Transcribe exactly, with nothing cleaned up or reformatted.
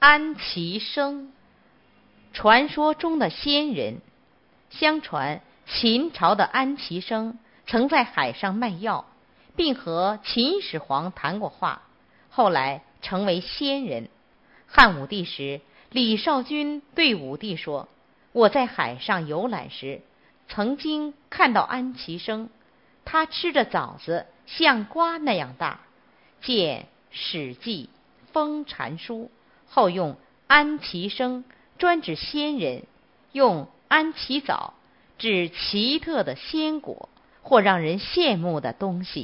安其生，传说中的仙人。相传秦朝的安其生曾在海上卖药，并和秦始皇谈过话，后来成为仙人。汉武帝时，李少君对武帝说，我在海上游览时曾经看到安其生，他吃着枣子像瓜那样大，见史记封禅书后用安其生专指仙人，用安其枣指奇特的仙果或让人羡慕的东西。